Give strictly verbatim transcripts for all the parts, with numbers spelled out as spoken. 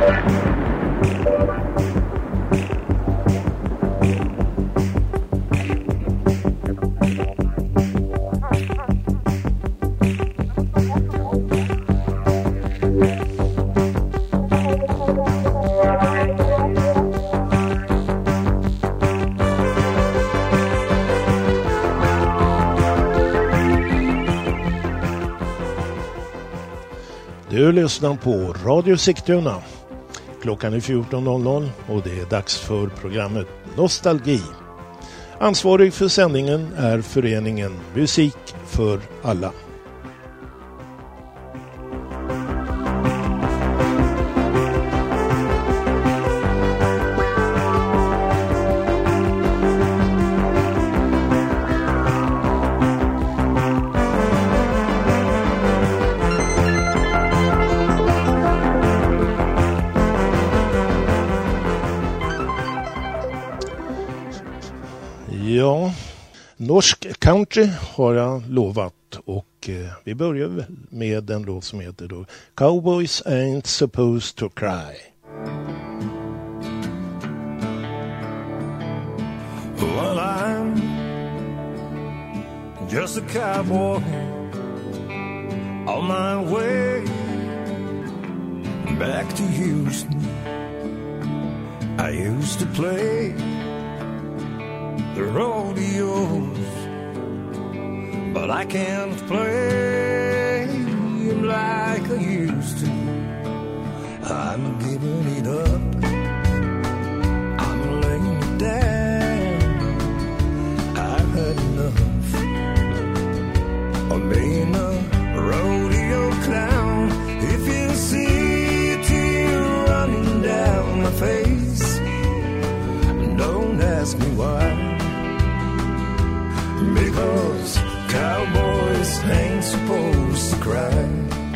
Du lyssnar på Radio Sigtuna. Klockan är fjorton noll noll och det är dags för programmet Nostalgi. Ansvarig för sändningen är föreningen Musik för alla. Ja, norsk country har jag lovat och eh, vi börjar med en låt som heter då Cowboys Ain't Supposed to Cry. Well, I'm just a cowboy on my way back to Houston. I used to play the rodeos, but I can't play like I used to. I'm giving it up, I'm laying it down. I've had enough of being a rodeo clown. If you see a tear running down my face, don't ask me why. Because cowboys ain't supposed to cry.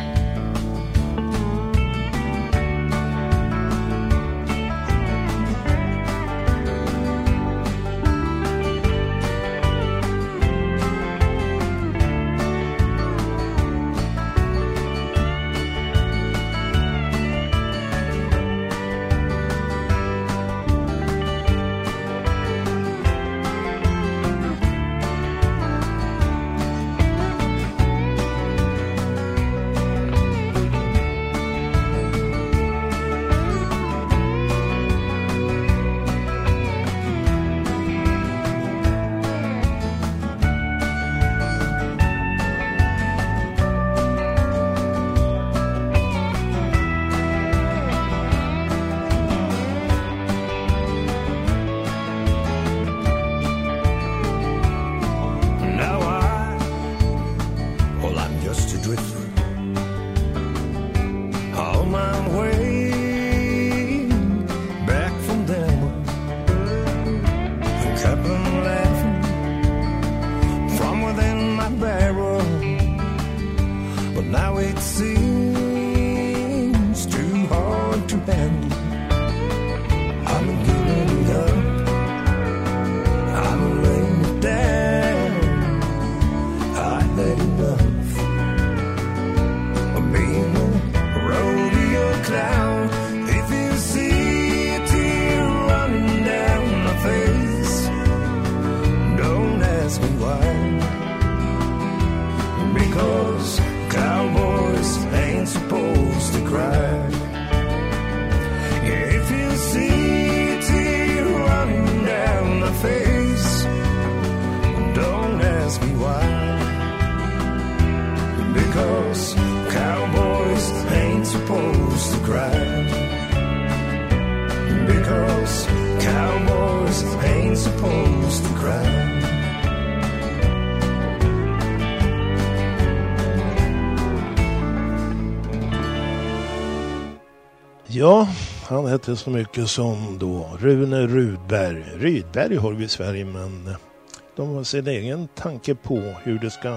Ja, han hette så mycket som då Rune Rudberg. Rydberg har vi i Sverige, men de har sin egen tanke på hur det ska,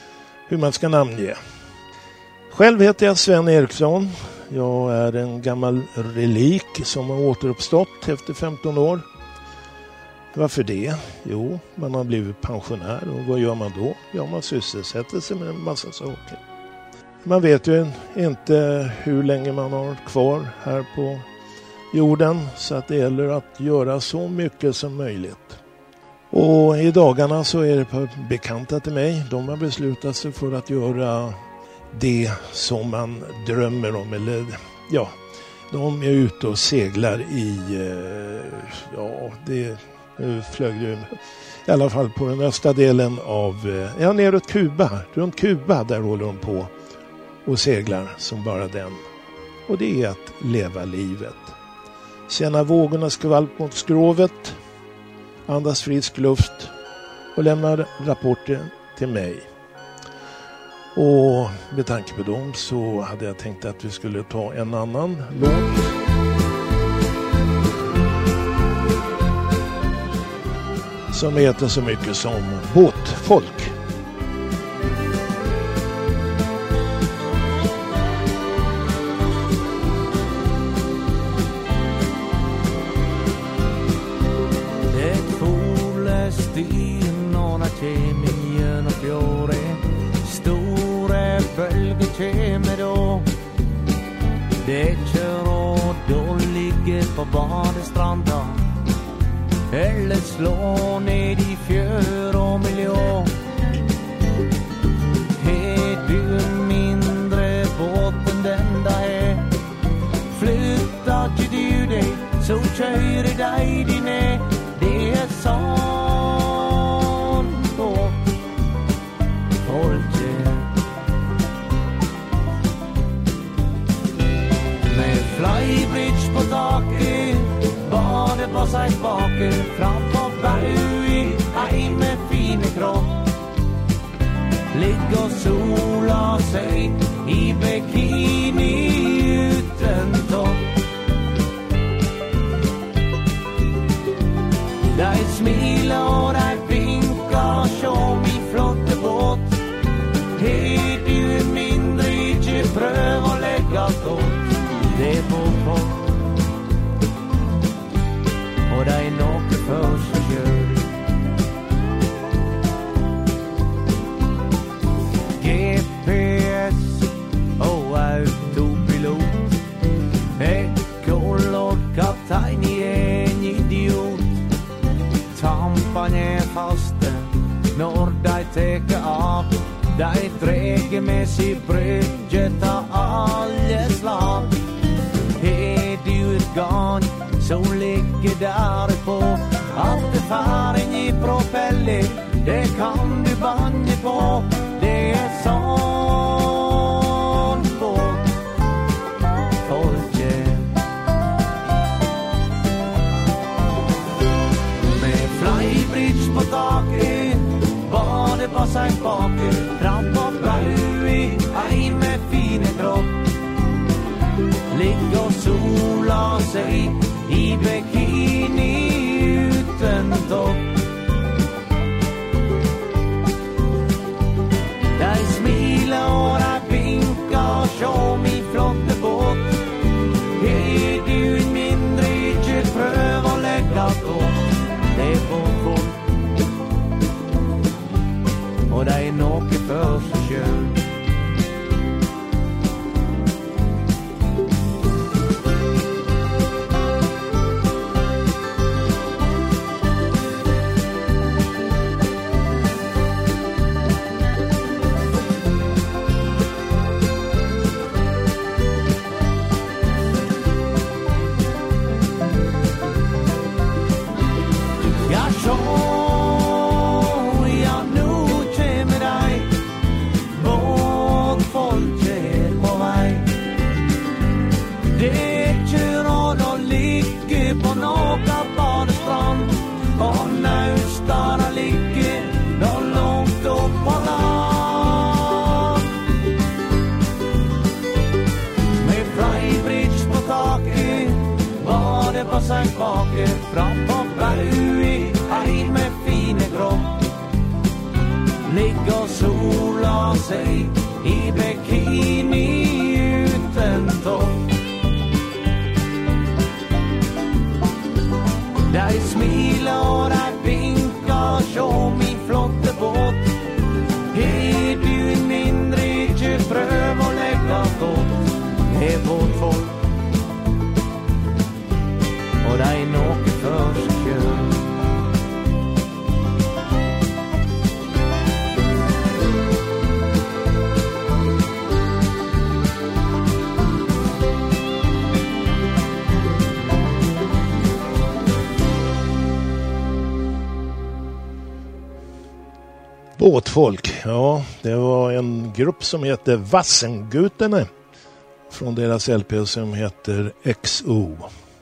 hur man ska namnge. Själv heter jag Sven Eriksson. Jag är en gammal relik som har återuppstått efter femton år. Varför det? Jo, man har blivit pensionär och vad gör man då? Ja, man sysselsätter sig med en massa saker. man vet ju inte hur länge man har kvar här på jorden, så att det gäller att göra så mycket som möjligt. Och i dagarna så är det bekanta till mig, de har beslutat sig för att göra det som man drömmer om, eller ja, de är ute och seglar i, ja, det flög ju i alla fall på den östra delen av, ja, neråt Kuba, runt Kuba, där håller de på och seglar som bara den. Och det är att leva livet. Känna vågorna skvalp mot skrovet, andas frisk luft och lämna rapporter till mig. Och med tanke på dem så hade jag tänkt att vi skulle ta en annan låt. Som heter så mycket som Båtfolk. Det coolaste i några kemier och fjore. Stora bölger kommer då. Det kör och då ligger på badestranden. Eller slå ned i fjör och miljö. Är du en mindre båt än den där är, flyttar till du dig så kör det dig din är. Det är sån båt folk är. Med flybridge på taket, badet på sig baker, fram på berg, hej med fin kropp. Ligg och sola sig i bikini utan topp. Där smila och där vinka, show min flotte båt. Hej du mindre, inte pröv och lägga stått. Det är på folk. Och det är något för sig kör. G P S och autopilot. Ekolod kaptein i en idiot. Tampan är fasten när de teker av. De dräger med sig brygget av alla slag. Är du ett garn som ligger där på, att det faren i propeller, det kan du banja på. Det är sån båt folket. Med flybridge på taket, badet på sig baket, fram på berg, hej med fin kropp. Ligg och sola sig i bikini utan topp. Där smila och där vinka, show min flotte båt. Är du mindre, inte pröv och lägga på. Det är på fort. Och det är något för sig kör. Fram på berg, hej med fin kropp. Ligg och sola sig i bikini utan topp. Där smila och där vinka, show min flotte båt. Är du mindre, inte pröv och Båtfolk, ja, det var en grupp som heter Vassengutene från deras L P som heter X O.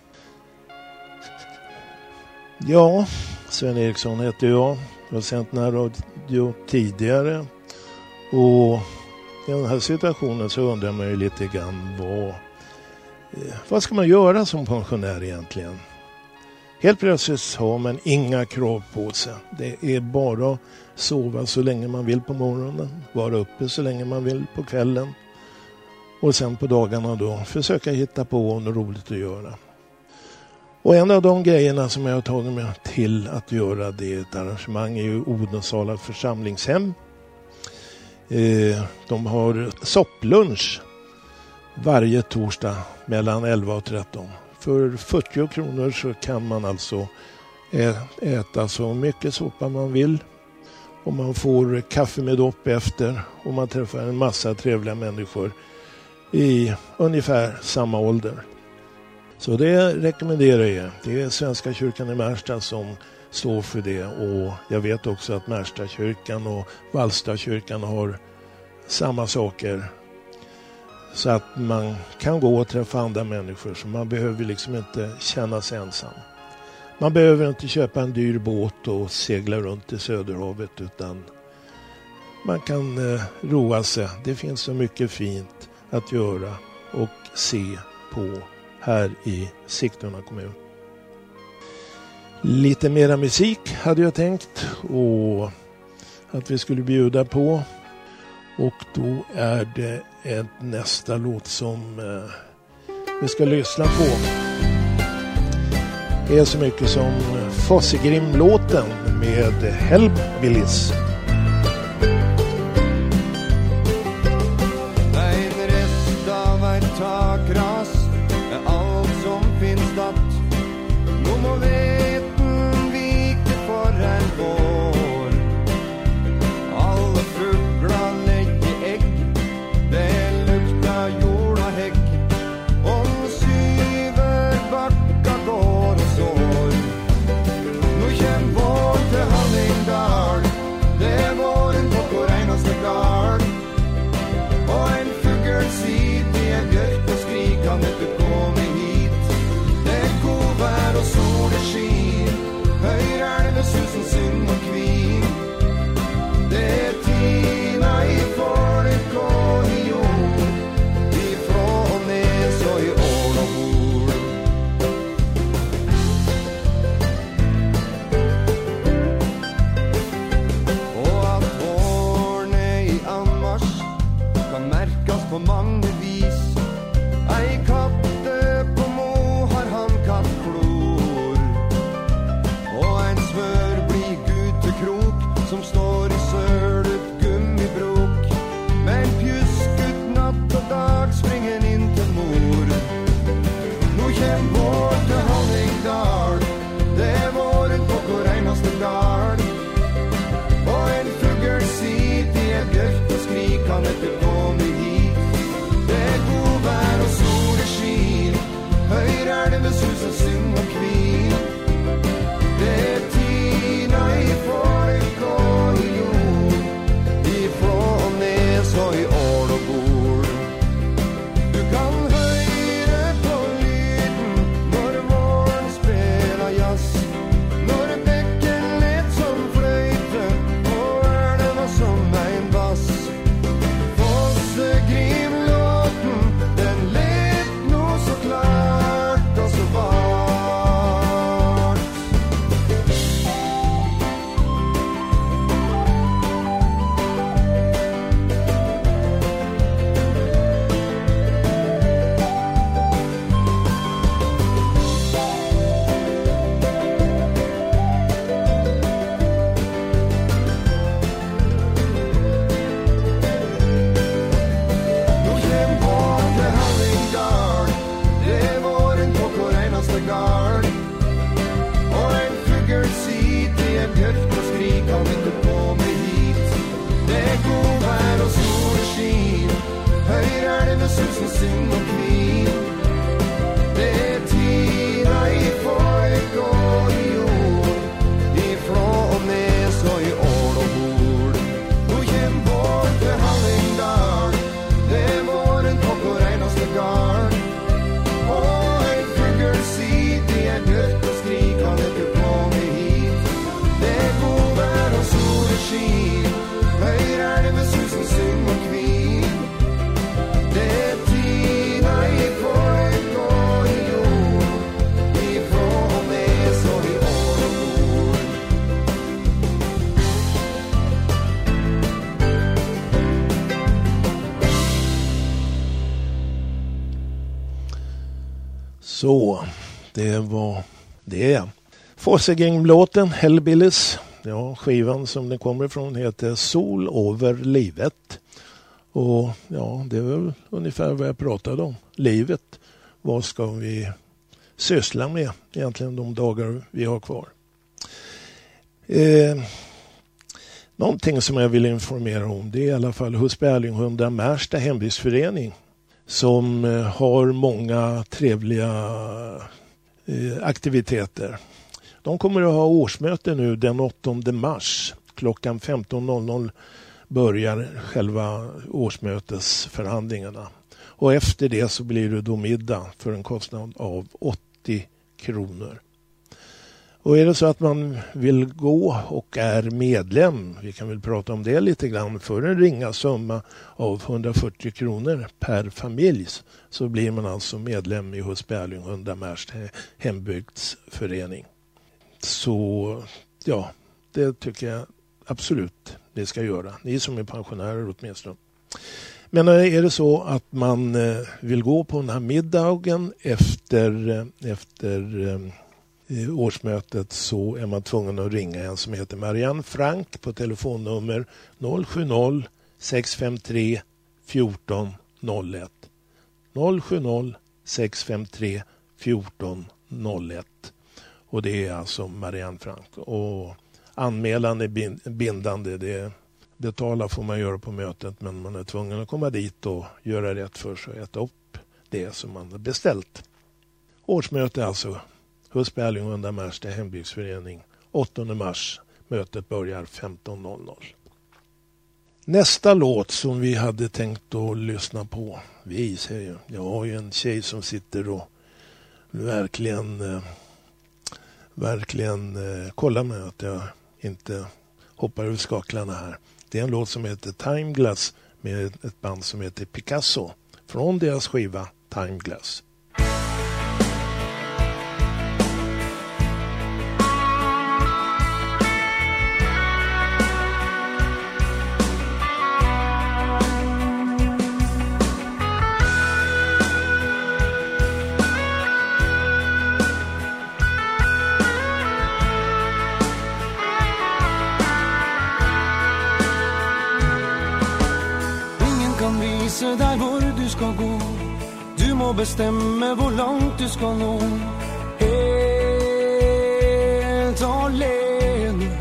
Ja, Sven Eriksson heter jag. Jag har sänt den här radio tidigare. Och i den här situationen så undrar man ju lite grann vad, vad ska man göra som pensionär egentligen? Helt plötsligt har man inga krav på sig. Det är bara att sova så länge man vill på morgonen. Vara uppe så länge man vill på kvällen. Och sen på dagarna då försöka hitta på något roligt att göra. Och en av de grejerna som jag har tagit mig till att göra det är ett arrangemang i Odensala församlingshem. Eh, de har sopplunch varje torsdag mellan elva och tretton. För fyrtio kronor så kan man alltså äta så mycket soppa man vill. Och man får kaffe med dopp efter. Och man träffar en massa trevliga människor i ungefär samma ålder. Så det rekommenderar jag. Det är Svenska kyrkan i Märsta som står för det. Och jag vet också att Märsta kyrkan och Vallsta kyrkan har samma saker. Så att man kan gå och träffa andra människor. Så man behöver liksom inte känna sig ensam. Man behöver inte köpa en dyr båt och segla runt i Söderhavet. Utan man kan eh, roa sig. Det finns så mycket fint att göra och se på här i Sigtuna kommun. Lite mera musik hade jag tänkt och att vi skulle bjuda på. Och då är det en nästa låt som eh, vi ska lyssna på. Det är så mycket som Fossegrim-låten med Hellbillies. En rest av ett takras är allt som finns datt. Nå må veten vike for en vår. Alle fuglar legger egg. Det luktar jord og hägg. Om syver backa går och sår. Nå kjem vår til Hallingdal. Det er våren på hvor reinaste gard. Og en fugl sitter i en bjørk og skriker han vet du kommer hit. Det er god vær og sol og skin. Høyre elve susen syng og kvin. Det er tina i folk og i jord. Ifra Nes og i Ål og Hol. Og at våren er i anmarsj kan merkas på mange vis. Ei katte på Mo har han kattklor. Og en svør blir gutekrok som står i sølet gummibrok. Men pjuskut natt og dag springer inn til mor. Nå kjem vår til Hallingdal. Det er våren på hvor reinaste gard. Og en fugl sitter i en bjørk og skriker han etter kommer hit. Det er god vær og sol og skin. Høyre elve susen syng og kvin. Det er tina i folk og i jord. Ifra Nes og i Ål og Hol. Du kan høre på lyden når våren spelar jazz. Når bekken let som fløyte og elva som en bass. Fossegrim-låten, den let nå så klart og så vart. Så, det var det. Fossegäng-låten Hellbillies. Ja, skivan som den kommer ifrån heter Sol över livet. Och ja, det är väl ungefär vad jag pratade om. Livet. Vad ska vi syssla med egentligen de dagar vi har kvar? Eh, någonting som jag vill informera om, det är i alla fall Husby Erlinghundar Märsta hembygdsförening som eh, har många trevliga eh, aktiviteter. De kommer att ha årsmöte nu den åttonde mars. Klockan femton noll noll börjar själva årsmötesförhandlingarna. Och efter det så blir det då middag för en kostnad av åttio kronor. Och är det så att man vill gå och är medlem, vi kan väl prata om det lite grann, för en ringa summa av hundrafyrtio kronor per familj, så blir man alltså medlem i Husby Erlinghundar Märsta hembygdsförening. Så ja, det tycker jag absolut det ska göra. Ni som är pensionärer åtminstone. Men är det så att man vill gå på den här middagen efter, efter årsmötet, så är man tvungen att ringa en som heter Marianne Frank på telefonnummer noll sju noll sex fem tre fjorton noll ett. noll sju noll sex fem tre fjorton noll ett. Och det är alltså Marianne Frank. Och anmälan är bindande. Det betala får man göra på mötet, men man är tvungen att komma dit och göra rätt för sig och äta upp det som man har beställt. Årsmöte alltså. Husby Erlinghundar Märsta hembygdsförening åttonde mars. Mötet börjar femton noll noll. Nästa låt som vi hade tänkt att lyssna på. Vi säger, jag har ju en tjej som sitter och verkligen eh, verkligen eh, kollar med att jag inte hoppar över skaklarna här. Det är en låt som heter Time Glass med ett band som heter Picasso från deras skiva Time Glass. Där hvor du ska gå, du må bestämma hvor långt du ska nå. Helt alene.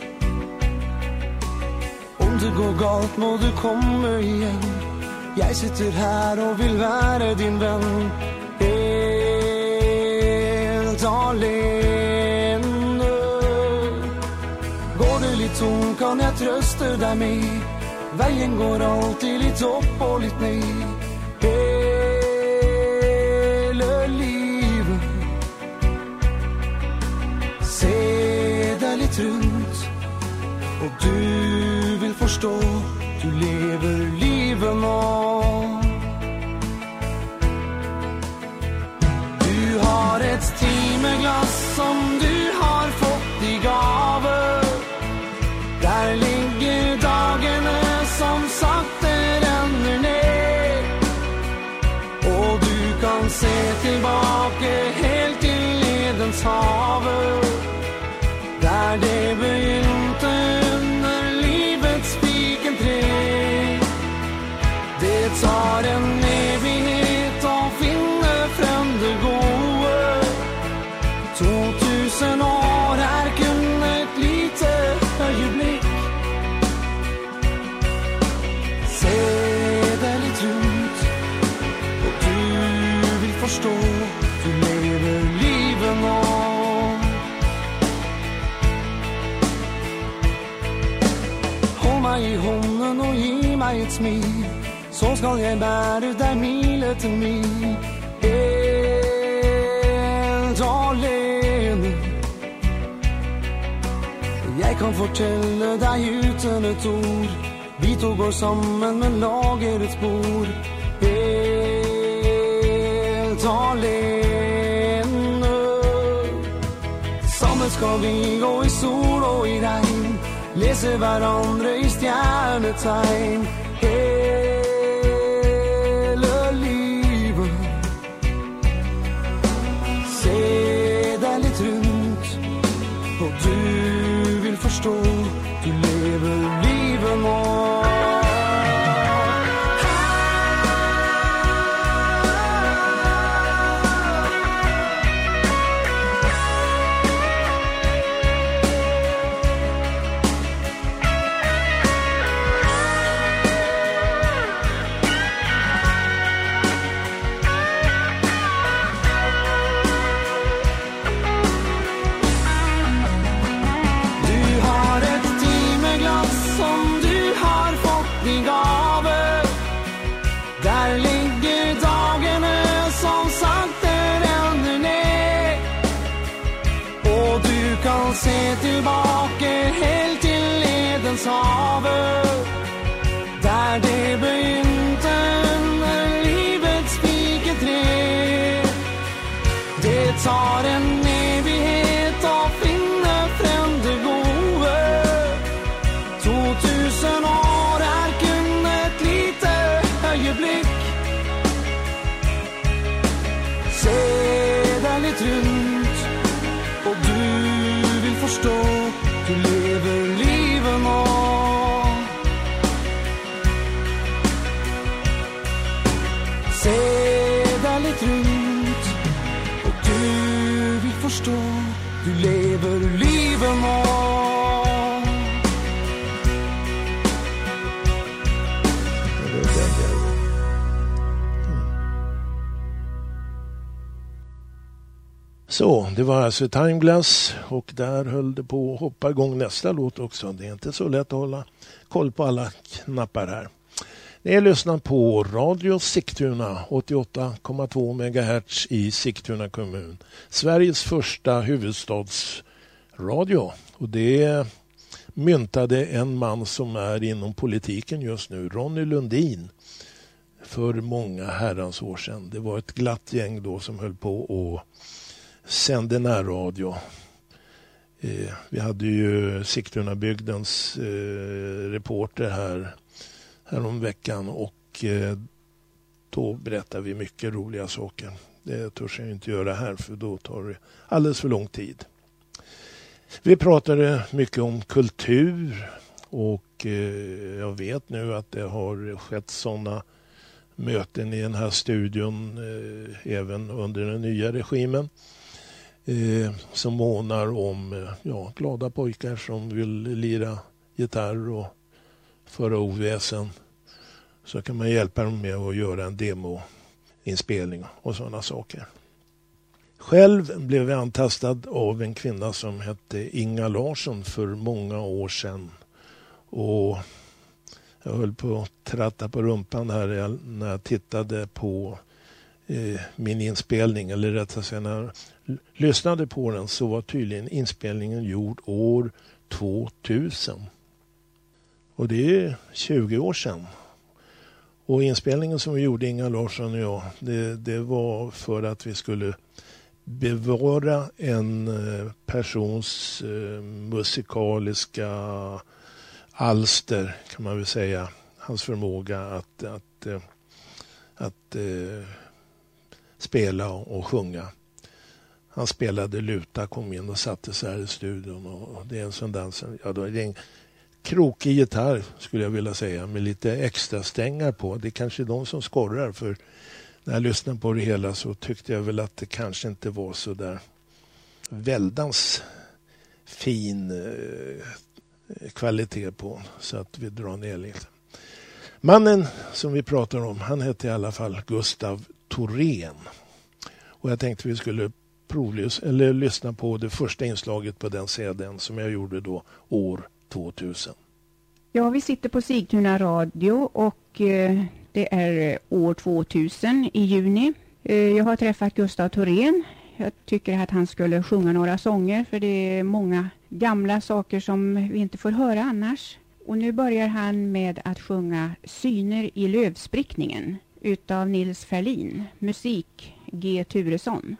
Om det går galt må du komma igen. Jag sitter här och vill vara din vän. Helt alene. Går du lite tom kan jag trösta dig med. Vägen går alltid lite upp och lite ner. Hela livet. Se dig lite runt. Och du vill förstå. Du lever livet nå. Du har ett timeglass som du har fått i gave. Där ligger dagarna som sakta ränner ner. Och du kan se tillbaka helt till Edens hav. Där det begynte under livets fikenträ. Det tar en evighet att finna fränder goe. Två tusen år är kun ett lite ögonblick. Förstå, du lever livet nå. Håll mig i hånden och ge mig ett smil. Så ska jag bära där milet till mil. Helt alene. Jag kan fortälla dig utan ett ord. Vi tog går samman men lager ett spår. Alene. Sammen ska vi gå i sol och i regn. Läser varandra i stjärnetegn. Hela livet. se tillbaka helt till Edens havet, där det begynte när livets fiketrä. Det tar en evighet att finna frände gode. Två tusen år är kun ett lite ögonblick. Se där lite runt och du vill förstå, du lever livet må. Se där lite runt och du vill förstå, du lever livet må. Så, det var alltså Timeglass och där höll det på att hoppa igång nästa låt också. Det är inte så lätt att hålla koll på alla knappar här. Ni lyssnar på Radio Sigtuna, åttioåtta komma två megahertz i Sigtuna kommun. Sveriges första huvudstadsradio. Och det myntade en man som är inom politiken just nu, Ronny Lundin, för många herrans år sedan. Det var ett glatt gäng då som höll på och sände närradio. Eh, vi hade ju Sigtunabygdens eh, reporter här, här om veckan och eh, då berättar vi mycket roliga saker. Det törs jag inte göra här för då tar det alldeles för lång tid. Vi pratade mycket om kultur och eh, jag vet nu att det har skett sådana möten i den här studion eh, även under den nya regimen. Eh, som månar om eh, ja, glada pojkar som vill lira gitarr och föra oväsen. Så kan man hjälpa dem med att göra en demoinspelning och sådana saker. Själv blev jag antastad av en kvinna som hette Inga Larsson för många år sedan. Och jag höll på att tratta på rumpan här när jag tittade på eh, min inspelning. Eller rättare sagt när jag lyssnade på den så var tydligen inspelningen gjord år tvåtusen. Och det är tjugo år sedan. Och inspelningen som vi gjorde, Inga Larsson och jag, det, det var för att vi skulle bevara en persons eh, musikaliska alster, kan man väl säga. Hans förmåga att, att, att, att eh, spela och sjunga. Han spelade luta, kom in och satte sig här i studion. Och det är en sån dans. Ja, då är det en krokig gitarr skulle jag vilja säga med lite extra stängar på. Det är kanske de som skorrar, för när jag lyssnade på det hela så tyckte jag väl att det kanske inte var så där väldans fin eh, kvalitet på, så att vi drar ner lite. Mannen som vi pratar om, han hette i alla fall Gustav Thorén. Och jag tänkte vi skulle provlys eller lyssna på det första inslaget på den C D:n som jag gjorde då år tvåtusen. Ja, vi sitter på Sigtuna radio och eh, det är år tvåtusen i juni. Eh, jag har träffat Gustav Thorén. Jag tycker att han skulle sjunga några sånger, för det är många gamla saker som vi inte får höra annars. Och nu börjar han med att sjunga Syner i lövsprickningen utav Nils Ferlin. Musik G. Turesson.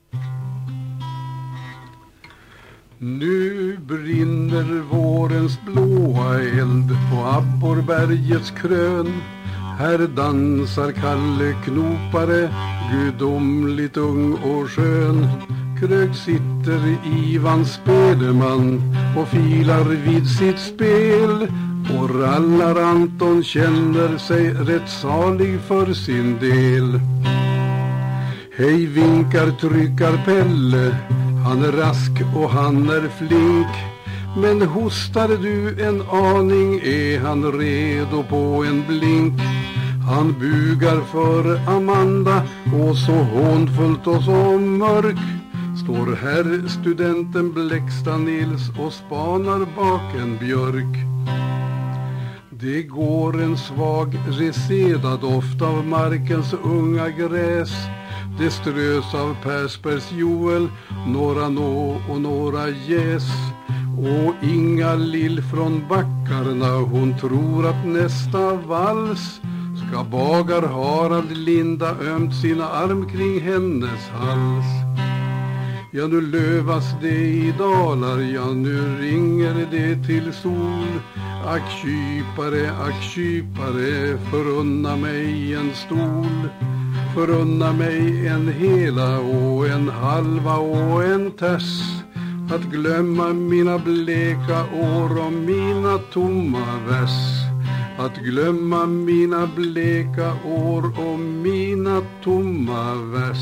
Nu brinner vårens blåa eld på Abborbergets krön. Här dansar Kalle Knopare, gudomligt ung och skön. Krög sitter Ivan Spedeman och filar vid sitt spel. Och rallar Anton känner sig rätt salig för sin del. Hej vinkar tryckar Pelle, han är rask och han är flink. Men hostar du en aning är han redo på en blink. Han bugar för Amanda och så hånfullt och så mörk står här studenten Bläcksta Nils och spanar bak en björk. Det går en svag reseda doft av markens unga gräs. Det strös av Persbergs Joel, några nå och några gäs. Och Inga Lill från backarna, hon tror att nästa vals ska bagar Harald Linda ömt sina arm kring hennes hals. Ja, nu lövas det i dalar, ja, nu ringer det till sol. Ack kypare, ack kypare, förunna mig en stol. Förunna mig en hela och en halva och en ters. Att glömma mina bleka år och mina tomma vers. Att glömma mina bleka år och mina tomma vers.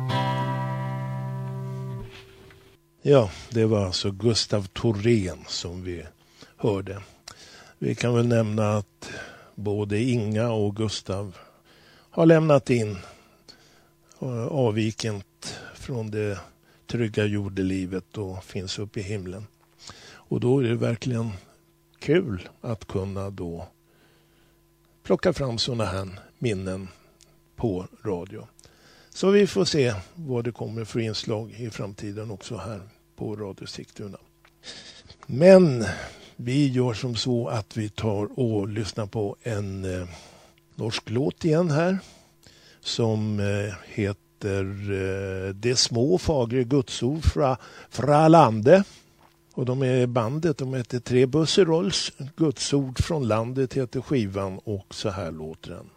Ja, det var alltså Gustav Thorén som vi hörde. Vi kan väl nämna att både Inga och Gustav har lämnat in avvikent från det trygga jordelivet och finns uppe i himlen. Och då är det verkligen kul att kunna då plocka fram såna här minnen på radio. Så vi får se vad det kommer för inslag i framtiden också här på Radio Sigtuna. Men vi gör som så att vi tar och lyssnar på en eh, norsk låt igen här som eh, heter eh, Det små fagre gudsord fra, fra lande. Och de är bandet, de heter Tre Busserolls Gudsord från landet heter skivan och så här låter den.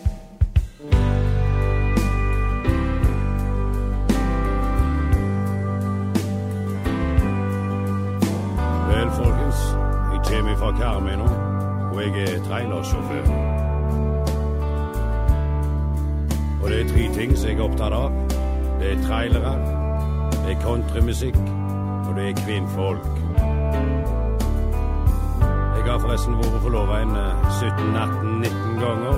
Vel, folkens, jeg kommer fra Karmøy nå, og jeg er trailersjåfør. Og det er tre ting som jeg er opptatt av. Det er trailere, det er countrymusikk, og det er kvinnfolk. Jeg har forresten vært forlovet en sytten, atten, nitten ganger.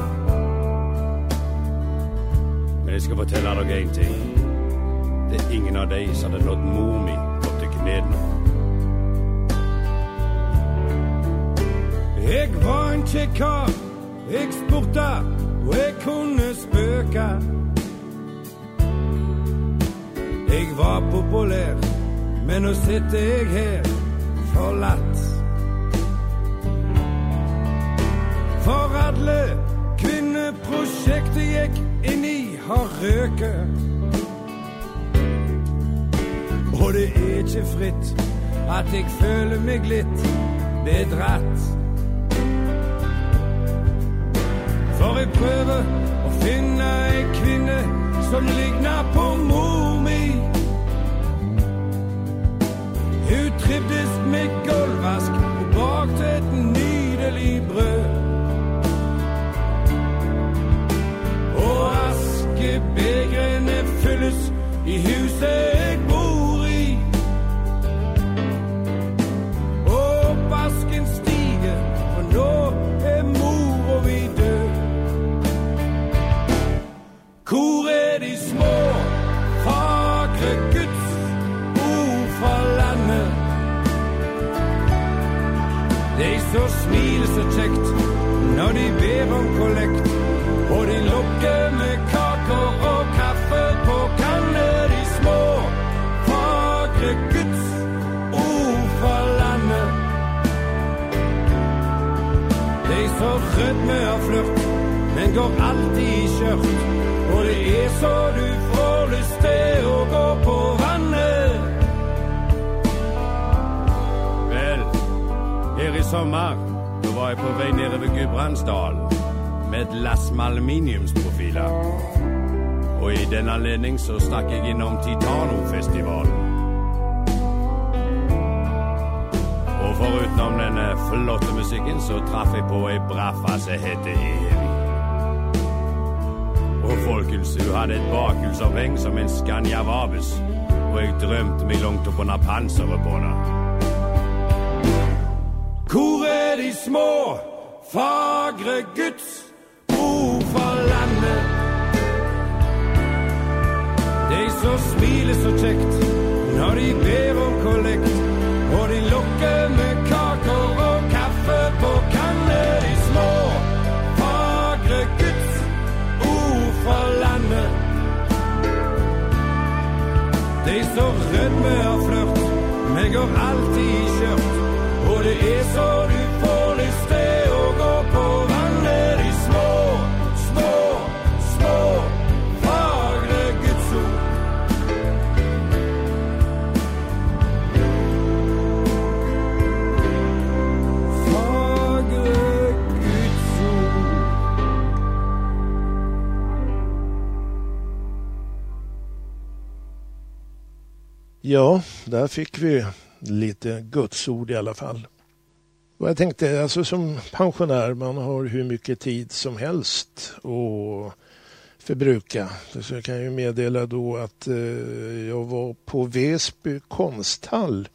Men jeg skal fortelle dere en ting. Det er ingen av de som hadde nått mor mi opp til knedene. Jeg var en kjekkar, jeg spurte, og jeg kunne spøke. Jeg var populær, men nå sitter jeg her forlatt. For alle kvinneprosjektet gikk inn i har røket. Og det er ikke fritt at jeg føler meg litt bedratt. For jeg prøver å finne en kvinne som ligner på mor mi. Hun trivdes med gulvvask og bakte et nydelig brød. Og askebegrene fylles i huset jeg bor i. Og basken stiger, for nå er mor og vi død. Hvor er de små, fagre Guds ord fra landet? De som smiler så kjekt når de ber om kollekt, og de lukker med kaker og kaffe på kanne. De små, fagre Guds ord fra landet. De som rødme av flørt, men går alltid i skjørt. Og det er så du får lyst til å gå på vannet. Vel, her i sommer, da var jeg på vei nede ved Gudbrandsdalen med et lass med aluminiumsprofiler. Og i den anledning så stakk jeg innom Titano-festivalen. Og forutenom denne flotte musikken så traff jeg på ei braffa som heter Evi. Og folkens, hun hadde et bakhusoppheng som en Scania Vabis, og jeg drømte meg langt opp under panseret på henne. Hvor er de små, fagre Guds ord fra landet? De som smiler så kjekt når de ber om kollekt, og de lukker med kaker og kaffe på kanne. De små, fagre Guds fra landet. är så rädd med av flört, men går alltid i kört. Och det är så du får lyst det och gå på vandrar i små, små, små fagra Guds ord. Fagra Guds ord. Ja, där fick vi lite gudsord i alla fall. Och jag tänkte, alltså som pensionär, man har hur mycket tid som helst att förbruka. Så jag kan ju meddela då att eh, jag var på Väsby konsthall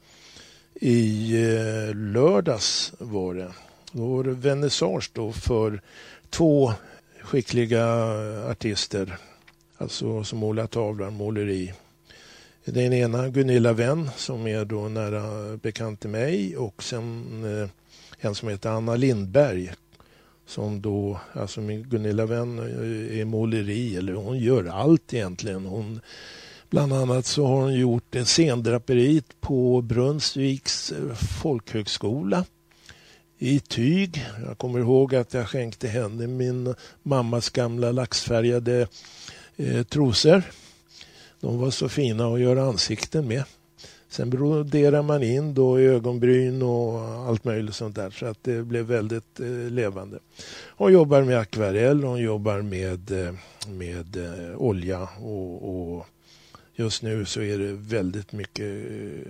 i eh, lördags var det. Då var det vernissage då för två skickliga artister, alltså som målar tavlar, måleri. Den ena Gunilla Wenn som är då nära bekant till mig, och sen eh, en som heter Anna Lindberg som då, alltså min Gunilla Wenn är måleri, eller hon gör allt egentligen. Hon, bland annat så har hon gjort en scendraperiet på Brunnsviks folkhögskola i tyg. Jag kommer ihåg att jag skänkte henne min mammas gamla laxfärgade eh, trosor. De var så fina att göra ansikten med. Sen broderar man in då ögonbryn och allt möjligt sånt där, så att det blev väldigt eh, levande. Hon jobbar med akvarell, hon jobbar med, eh, med eh, olja och, och just nu så är det väldigt mycket,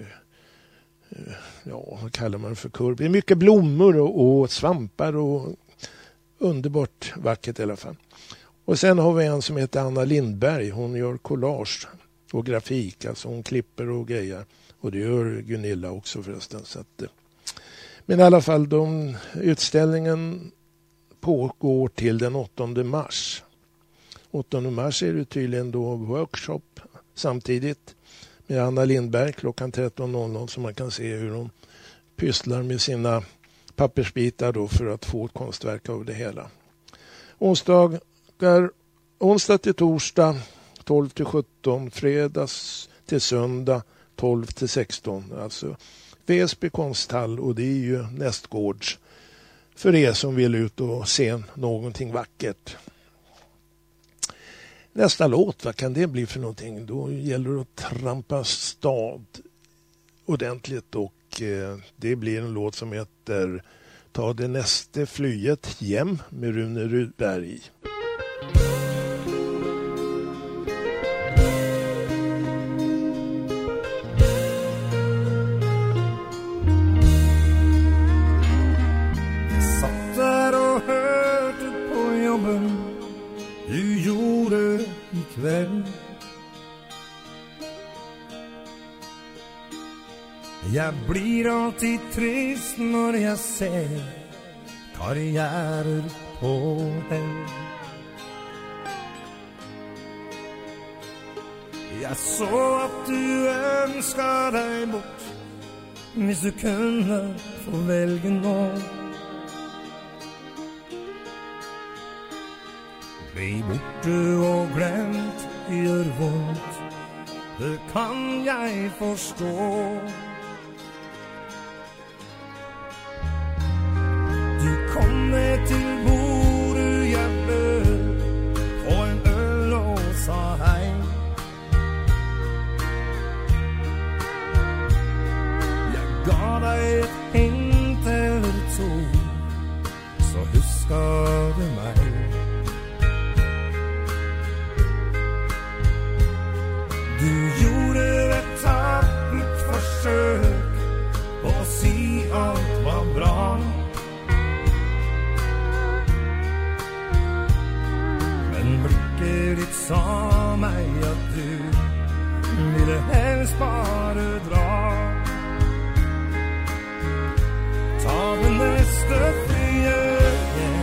eh, ja vad kallar man det för kurv? Det är mycket blommor och, och svampar och underbart vackert i alla fall. Och sen har vi en som heter Anna Lindberg, hon gör collage och grafik, alltså hon klipper och grejer. Och det gör Gunilla också förresten. Så att, men i alla fall, de, utställningen pågår till den åttonde mars. åttonde mars är det tydligen då workshop samtidigt med Anna Lindberg klockan tretton noll noll, så man kan se hur hon pysslar med sina pappersbitar då för att få ett konstverk av det hela. Onsdagar, onsdag till torsdag tolv till sjutton, fredags till söndag tolv till sexton, alltså Väsby konsthall, och det är ju nästgårds för er som vill ut och se någonting vackert. Nästa låt, vad kan det bli för någonting? Då gäller det att trampa stad ordentligt, och eh, det blir en låt som heter Ta det näste flyet hem med Rune Rudberg. Du gjorde ikväll. Jag blir alltid trist när jag ser karriärer på dig. Jag såg att du önskar dig bort, hvis du kunde få välja någon. Bli borte och glömt gör ont, det kan jag förstå. Du kommer till bordet, jag böd på en öl och sa hej. Jag gav dig ett hint eller två, så huskar du mig. Du gjorde ett tappert försök och se allt var bra. Men blicken ditt sa mig att du ville helst bara dra. Ta den nästa flyget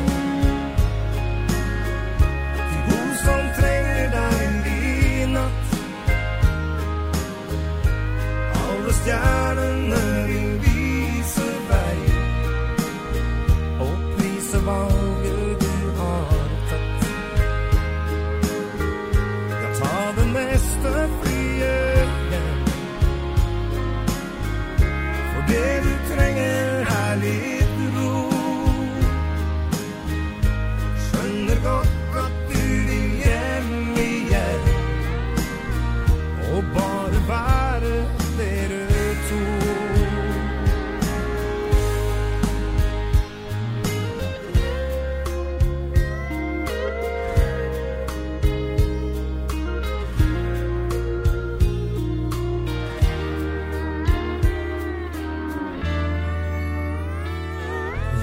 till hon som tränger dig i natt. Stjärnorna vill visa väg och prisa valget du har tagit. Jag tar den nästa flyget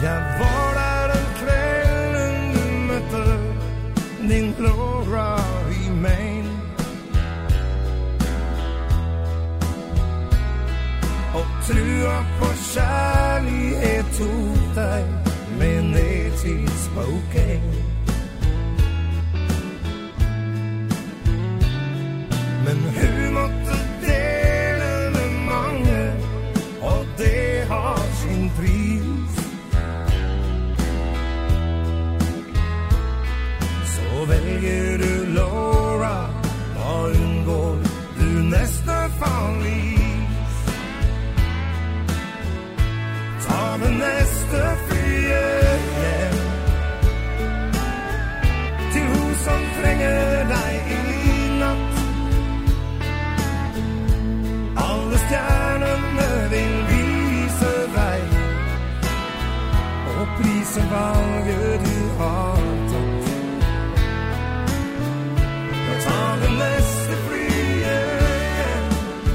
Jag var där den kvällen du mötte din Laura i Maine. Och trua på kärlighet tog dig med ner till Spokane. Men hur måtte delen med många, och det har sin pris. Så väljer du Laura, vad undgår du nästa farlig. Ta den nästa flyger till hos som tränger dig i natt. Alla stjärnorna vill visa dig, och prisen valget du har tagit. Jag tar den nästa flyger,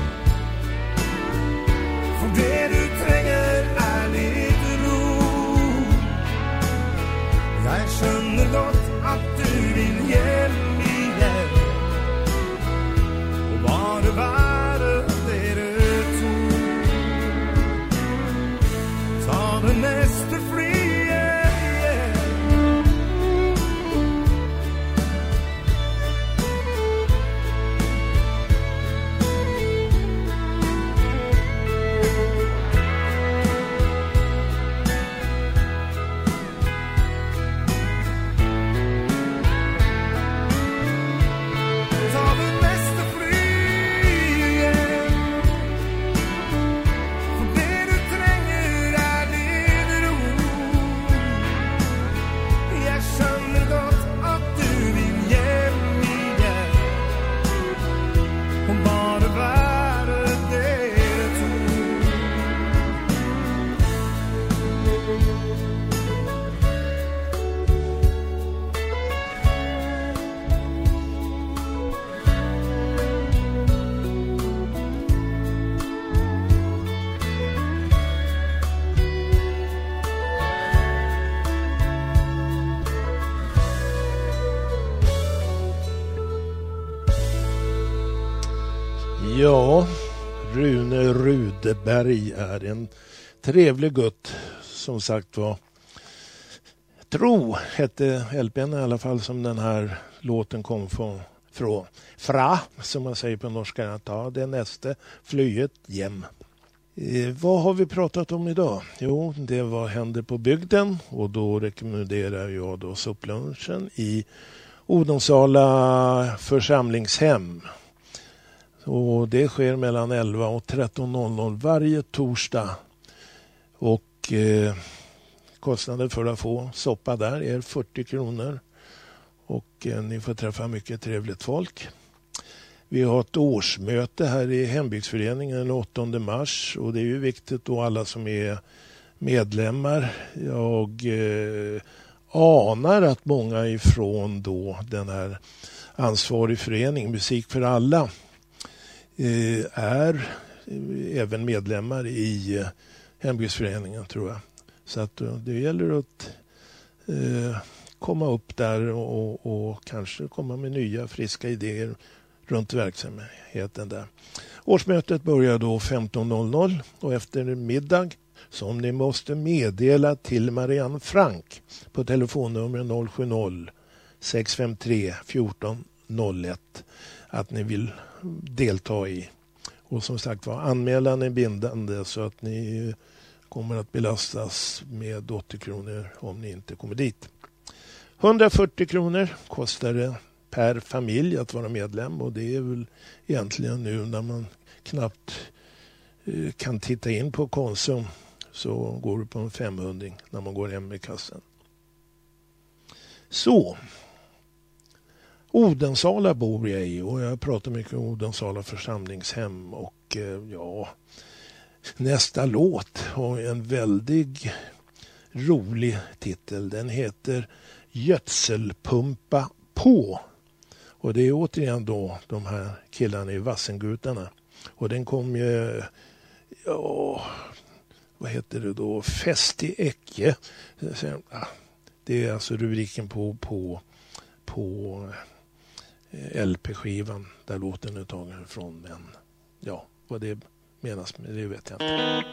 för det du tränger är lite ro. Jag känner gott att du vill ge mig hjälp, och vad det var det du tog. Ta den nästa flyger, ta den nästa flyger, för det du tränger är din ro. Jag känner gott att du vill ge mig hjälp, och bara vara det du tog. Ja, Rune Rudberg är en trevlig gutt, som sagt var. Tro hette L P:n i alla fall, som den här låten kom från. från. Fra, som man säger på norska. Ta det nästa flyget hem. Eh, vad har vi pratat om idag? Jo, det var händer på bygden, och då rekommenderar jag då supplunchen i Odensala församlingshem. Och det sker mellan elva och tretton noll noll varje torsdag. Och eh, kostnaden för att få soppa där är fyrtio kronor. Och eh, ni får träffa mycket trevligt folk. Vi har ett årsmöte här i hembygdsföreningen den åttonde mars. Och det är ju viktigt då alla som är medlemmar. Jag eh, anar att många ifrån då den här ansvarig förening Musik för alla är även medlemmar i hembygdsföreningen, tror jag. Så att det gäller att eh, komma upp där och, och kanske komma med nya friska idéer runt verksamheten där. Årsmötet börjar då femton noll noll, och efter middag som ni måste meddela till Marianne Frank på telefonnummer noll sju noll sex fem tre fjorton noll ett att ni vill delta i. Och som sagt var, anmälan är bindande, så att ni kommer att belastas med åttio kronor om ni inte kommer dit. hundrafyrtio kronor kostar det per familj att vara medlem, och det är väl egentligen nu när man knappt eh, kan titta in på Konsum, så går det på en femhundring när man går hem i kassan. Så Odensala bor jag i, och jag pratar mycket om Odensala församlingshem, och eh, ja, nästa låt har en väldigt rolig titel. Den heter Gödselpumpa på, och det är återigen då de här killarna i Vassengutarna, och den kom ju, ja, vad heter det då, Fest i Ecke. Det är alltså rubriken på, på, på L P-skivan där låten är tagen från. Men ja, vad det menas med det vet jag inte.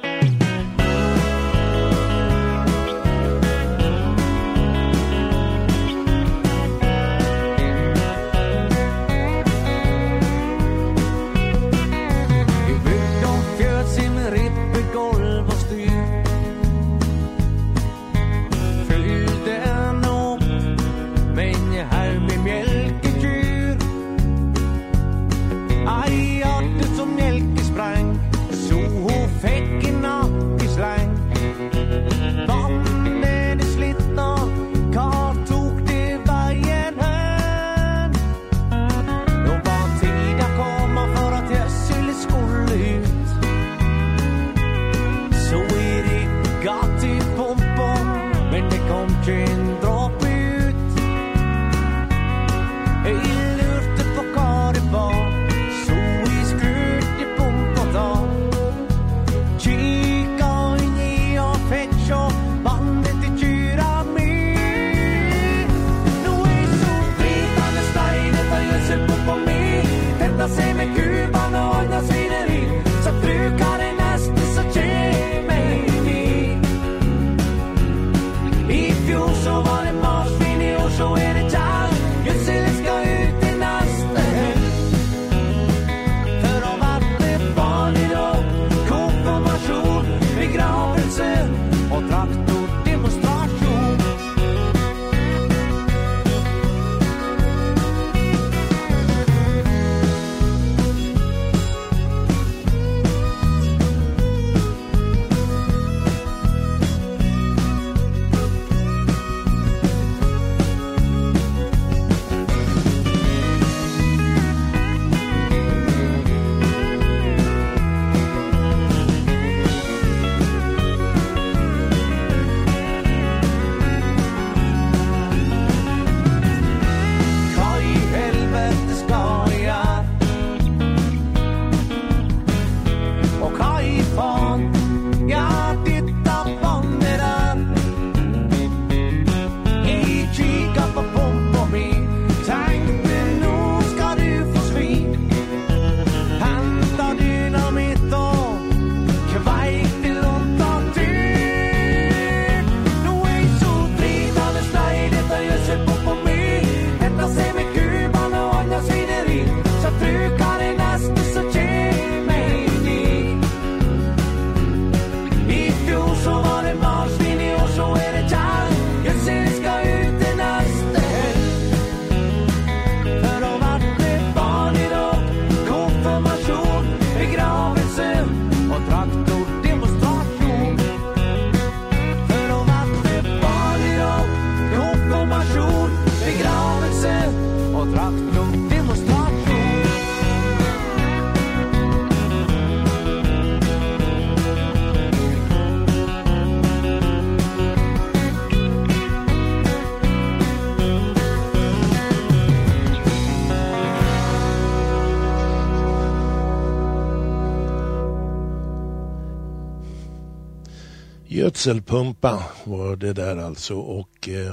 Gödselpumpa var det där alltså, och eh,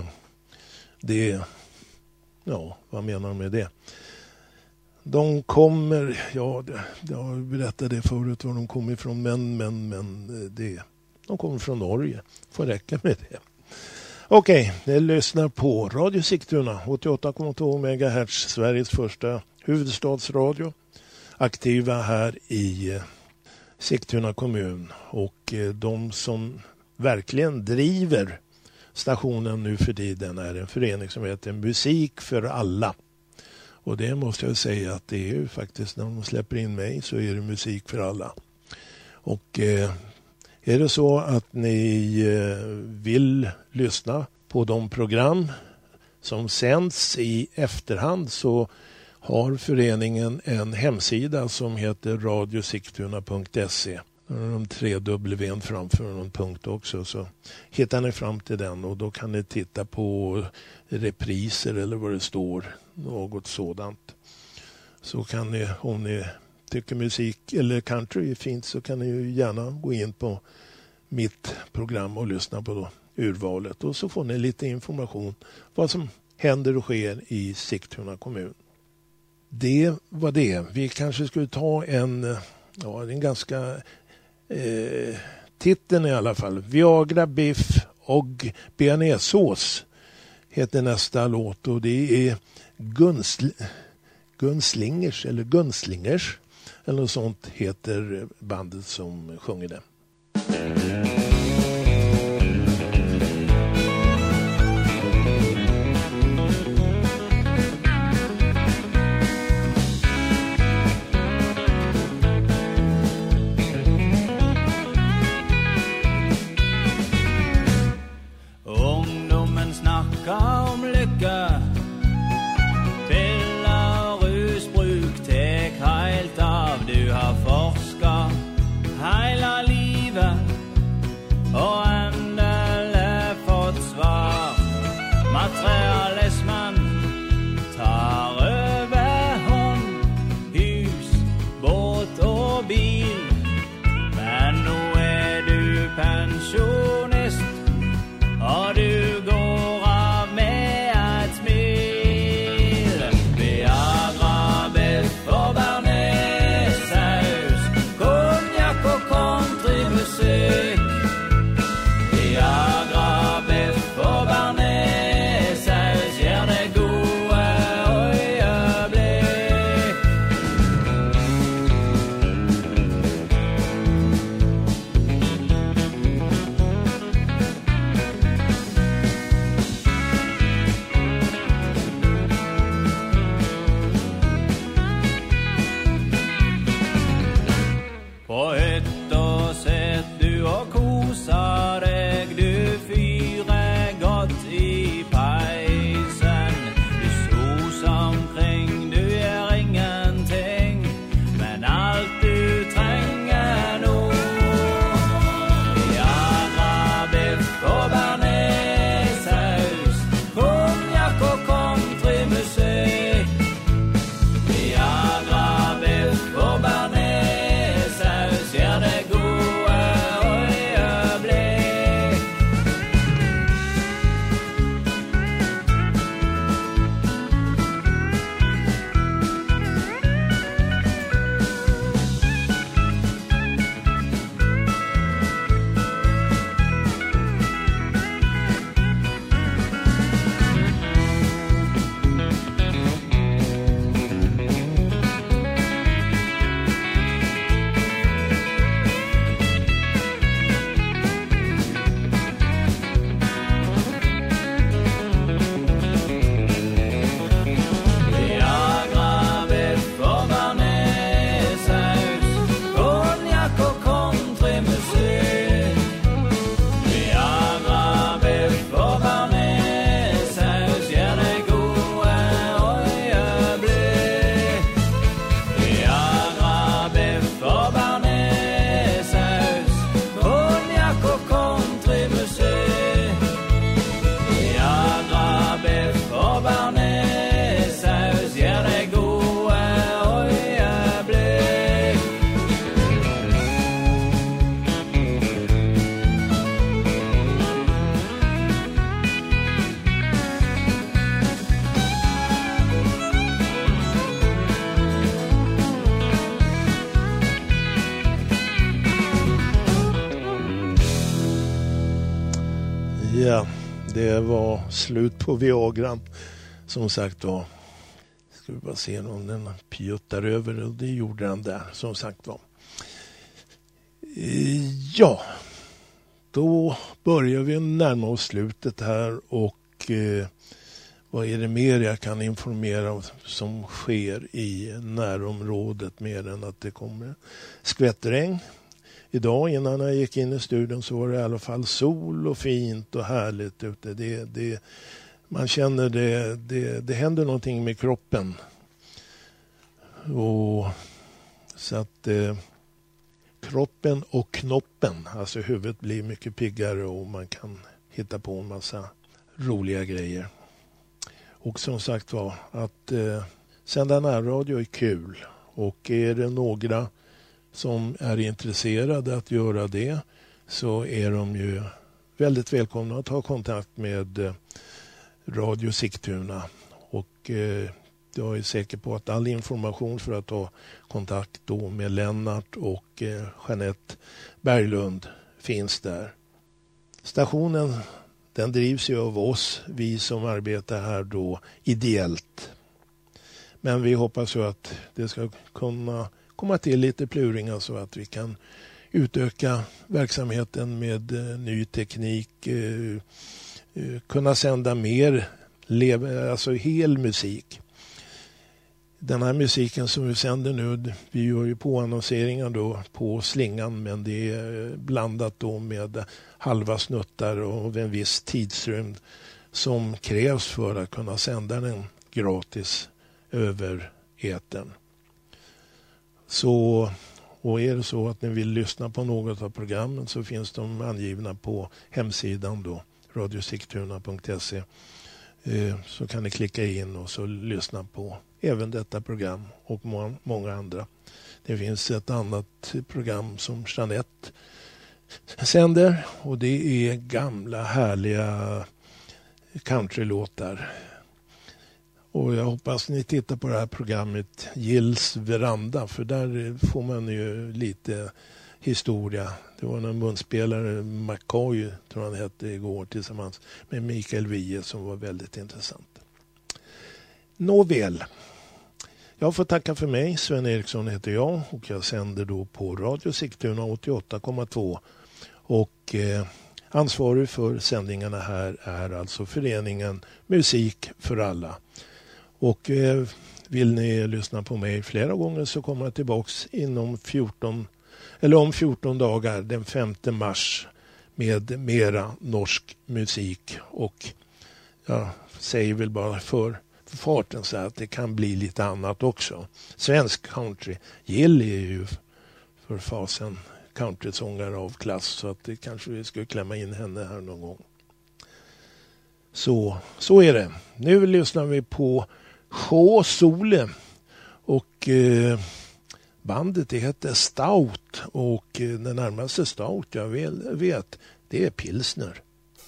det, ja, vad menar de med det? De kommer, ja, jag berättade det förut var de kommer ifrån, men, men, men det, de kommer från Norge, får räcka med det. Okej, ni lyssnar på Radio Sigtuna, åttioåtta komma två megahertz, Sveriges första huvudstadsradio, aktiva här i Sigtuna kommun, och de som verkligen driver stationen nu för tiden är en förening som heter Musik för alla. Och det måste jag säga att det är ju faktiskt, när de släpper in mig så är det musik för alla. Och eh, är det så att ni eh, vill lyssna på de program som sänds i efterhand, så har föreningen en hemsida som heter radiosigtuna punkt se. Då är de tre W framför någon punkt också, så hittar ni fram till den, och då kan ni titta på repriser eller vad det står, något sådant. Så kan ni, om ni tycker musik eller country är fint, så kan ni ju gärna gå in på mitt program och lyssna på urvalet. Och så får ni lite information vad som händer och sker i Sigtuna kommun. Det var det. Vi kanske skulle ta en, ja, en ganska eh, titeln i alla fall. Viagra, biff och bearnaisesås heter nästa låt, och det är Gunsl Gunslingers eller Gunslingers eller något sånt heter bandet som sjunger det. Ungdomen snackar om lycka, pillar, rusbruk, tek helt av. Du har forskat hela livet och ändå fått svar. Materialismen tar över hon, hus, båt och bil. Men nu är du pensionist och du går av med ett smil. Viagra, biff och bearnaisesaus, konjak och countrymusik. Viagra, biff och bearnaisesaus ger det gode øyeblikk. På hytta sett du och kosar deg, du fyrer godt i peisen. Du soser omkring, du gjør ingenting, men alt du trenger nå. Viagra, biff og bearnaisesaus, konjak og countrymusikk. Viagra, biff og bearnaisesaus gjør det gode øyeblikk. Viagra, biff og bearnaisesaus, konjak og countrymusikk. Viagra, biff og bearnaisesaus gjør det gode øyeblikk. Viagra, biff og bearnaisesaus, konjak og countrymusikk. Viagra, biff og bearnaisesaus gjør det gode øyeblikk. Ja, det var slut på Viagran. Som sagt då, ska vi bara se om den pjuttar över, och det gjorde han där, som sagt var. Ja, då börjar vi närma oss slutet här, och eh, vad är det mer jag kan informera om som sker i närområdet, mer än att det kommer skvättregn. Idag innan jag gick in i studion så var det i alla fall sol och fint och härligt ute. Det, det, man känner det, det, det händer någonting med kroppen. Och så att eh, kroppen och knoppen, alltså huvudet, blir mycket piggare och man kan hitta på en massa roliga grejer. Och som sagt var, att eh, sända närradio är kul, och är det några som är intresserade att göra det, så är de ju väldigt välkomna att ta kontakt med Radio Sigtuna. Och eh, jag är säker på att all information för att ta kontakt då med Lennart och eh, Jeanette Berglund finns där. Stationen, den drivs ju av oss, vi som arbetar här då ideellt. Men vi hoppas ju att det ska kunna komma till lite pluringar så att vi kan utöka verksamheten med eh, ny teknik, eh, eh, kunna sända mer lev- alltså hel musik. Den här musiken som vi sänder nu, vi gör ju på annonseringar då på slingan, men det är blandat då med halva snuttar och en viss tidsrymd som krävs för att kunna sända den gratis över etern. Så, och är det så att ni vill lyssna på något av programmen så finns de angivna på hemsidan då, radio sigtuna punkt se. Så kan ni klicka in och så lyssna på även detta program och må- många andra. Det finns ett annat program som Jeanette sänder och det är gamla härliga countrylåtar. Och jag hoppas ni tittar på det här programmet Gills veranda, för där får man ju lite historia. Det var en munspelare, McCoy tror han hette igår, tillsammans med Mikael Wiehe som var väldigt intressant. Nåväl, jag får tacka för mig. Sven Eriksson heter jag och jag sänder då på Radio Sigtuna åttioåtta komma två och eh, ansvarig för sändningarna här är alltså föreningen Musik för alla. Och eh, vill ni lyssna på mig flera gånger så kommer jag tillbaks inom fjorton eller om fjorton dagar den femte mars med mera norsk musik. Och jag säger väl bara för, för farten så att det kan bli lite annat också. Svensk country. Jill är ju för fasen countrysångare av klass, så att det kanske vi skulle klämma in henne här någon gång. Så, så är det. Nu lyssnar vi på Sjå Sole och eh, bandet det heter Stout och eh, den närmaste Stout jag vet det är Pilsner.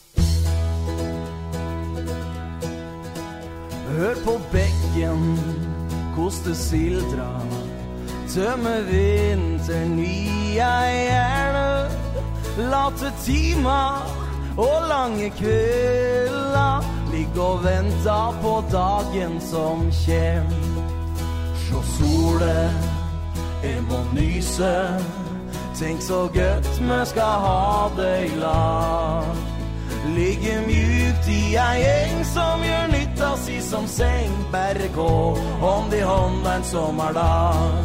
Hør på bäcken, koste sildra, tömme vinter nya hjärnor, late timmar och lange kvällar, ligg och vänta på dagen som kjem. Sjå sole, jeg må nyse, tänk så gött men ska ha dig lag. Ligger mjukt i en gäng som gör nytta sig som säng, bärre gå om det håndar en sommardag.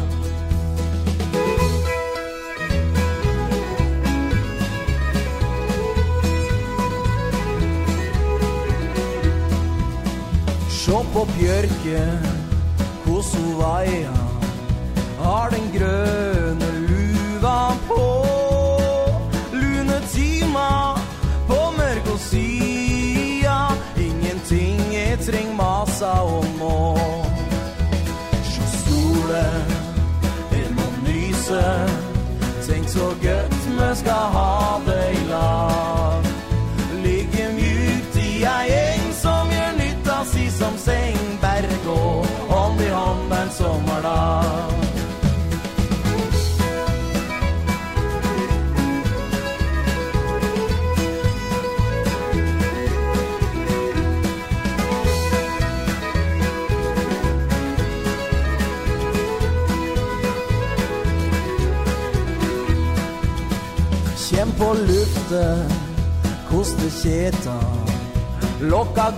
Sjå på björke, koso vaja, har den gröna luvan på. Lune tima på mörk och sia, ingenting är träng massa och må. Sjå solen, en må nyse, tänk så gött men ska ha dig lag. Ligger mjukt i en gäng som gör nytta sig som säng, bärre gå om det håndar en sommardag. Känn på luften, koste keta, locka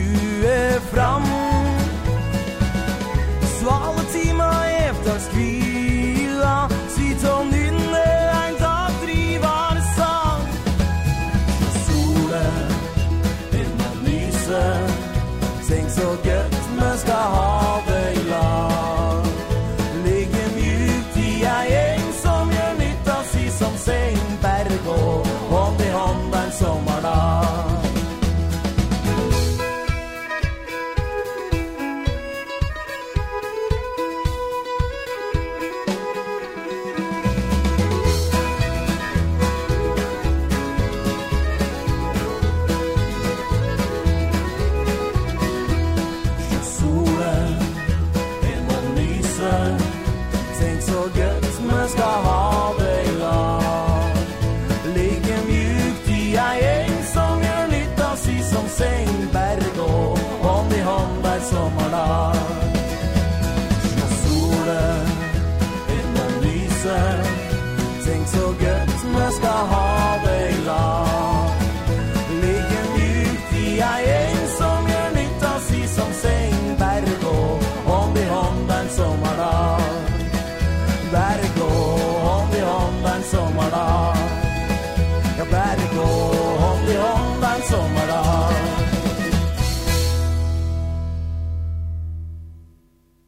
gåsehuvud fram. Svaltima efter skvi